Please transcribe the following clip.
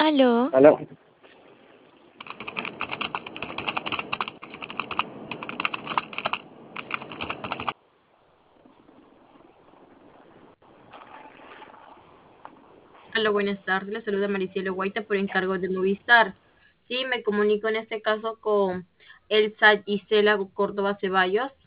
Aló, Aló. Hola, buenas tardes. Le saluda Maricielo Guaita por encargo de Movistar. Sí, me comunico en este caso con Elsa Isela Córdoba Ceballos.